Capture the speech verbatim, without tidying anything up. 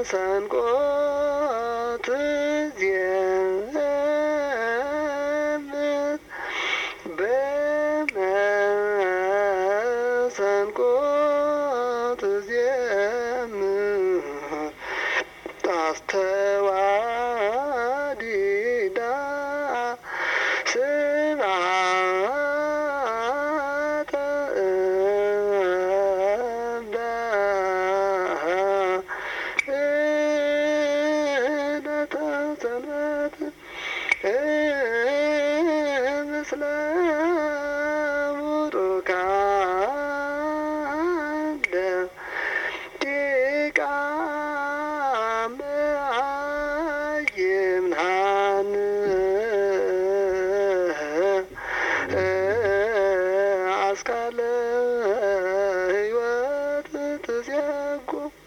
መሰንቆ ትዜምር በመሰንቆ ትዜምር አስተዋዲዳ ስብሐተ በዕለተ ሰንበት ምስለ ቡሩካን ደቂቀ እምይምናን አስካለ ሕይወት ትዜጉ